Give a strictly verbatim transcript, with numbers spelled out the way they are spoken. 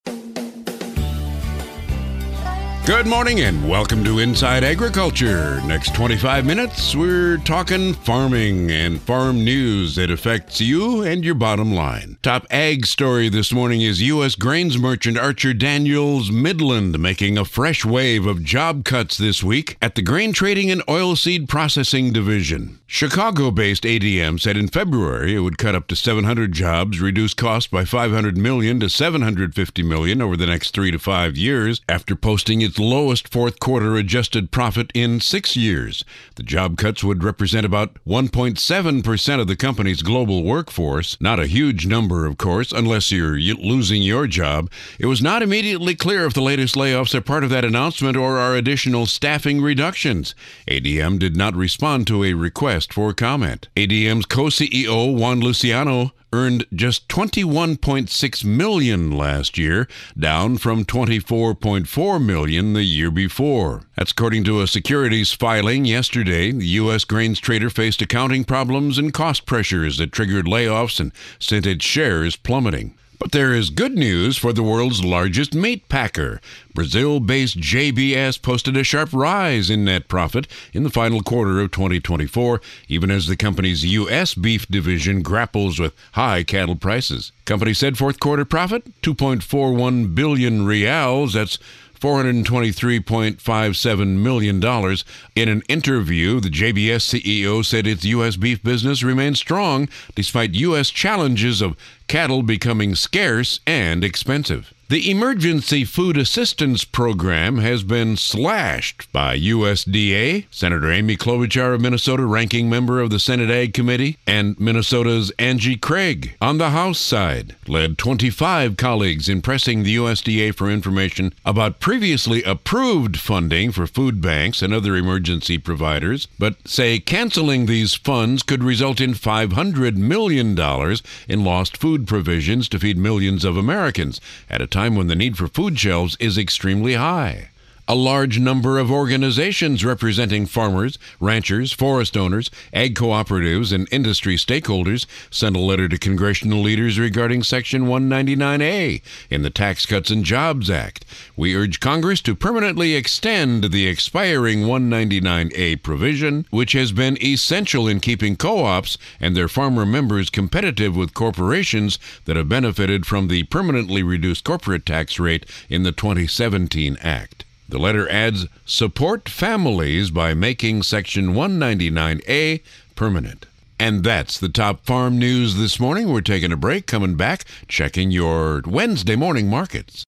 Good morning and welcome to Inside Agriculture. Next twenty-five minutes, we're talking farming and farm news that affects you and your bottom line. Top ag story this morning is U S grains merchant Archer Daniels Midland making a fresh wave of job cuts this week at the Grain Trading and Oilseed Processing Division. Chicago-based A D M said in February it would cut up to seven hundred jobs, reduce costs by five hundred million dollars to seven hundred fifty million dollars over the next three to five years after posting its lowest fourth quarter adjusted profit in six years. The job cuts would represent about one point seven percent of the company's global workforce. Not a huge number, of course, unless you're losing your job. It was not immediately clear if the latest layoffs are part of that announcement or are additional staffing reductions. A D M did not respond to a request for comment. A D M's co-C E O Juan Luciano earned just twenty-one point six million dollars last year, down from twenty-four point four million dollars the year before. That's according to a securities filing yesterday. The U S grains trader faced accounting problems and cost pressures that triggered layoffs and sent its shares plummeting. But there is good news for the world's largest meat packer. Brazil-based J B S posted a sharp rise in net profit in the final quarter of twenty twenty-four, even as the company's U S beef division grapples with high cattle prices. Company said fourth quarter profit, two point four one billion reals, that's four hundred twenty-three point five seven million dollars. In an interview, the J B S C E O said its U S beef business remains strong despite U S challenges of cattle becoming scarce and expensive. The Emergency Food Assistance Program has been slashed by U S D A. Senator Amy Klobuchar of Minnesota, ranking member of the Senate Ag Committee, and Minnesota's Angie Craig on the House side led twenty-five colleagues in pressing the U S D A for information about previously approved funding for food banks and other emergency providers, but say canceling these funds could result in five hundred million dollars in lost food provisions to feed millions of Americans at a time when the need for food shelves is extremely high. A large number of organizations representing farmers, ranchers, forest owners, ag cooperatives, and industry stakeholders sent a letter to congressional leaders regarding Section one ninety-nine A in the Tax Cuts and Jobs Act. We urge Congress to permanently extend the expiring one ninety-nine A provision, which has been essential in keeping co-ops and their farmer members competitive with corporations that have benefited from the permanently reduced corporate tax rate in the twenty seventeen Act. The letter adds, support families by making Section one ninety-nine A permanent. And that's the top farm news this morning. We're taking a break, coming back, checking your Wednesday morning markets.